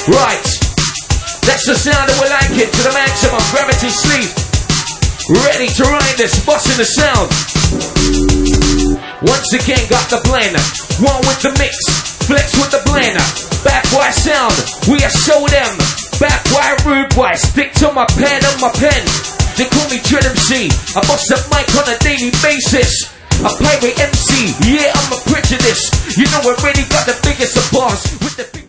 Right, that's the sound that we like it to the maximum. Gravity sleep. Ready to ride this, busting the sound. Once again, got the blender. One with the mix, flex with the blender. Back why sound, we are show them. Back why rude boy, stick to my pen and my pen. They call me Dread MC. I bust the mic on a daily basis. I play with MC, yeah, I'm a prejudice. You know I really got the biggest of bars with the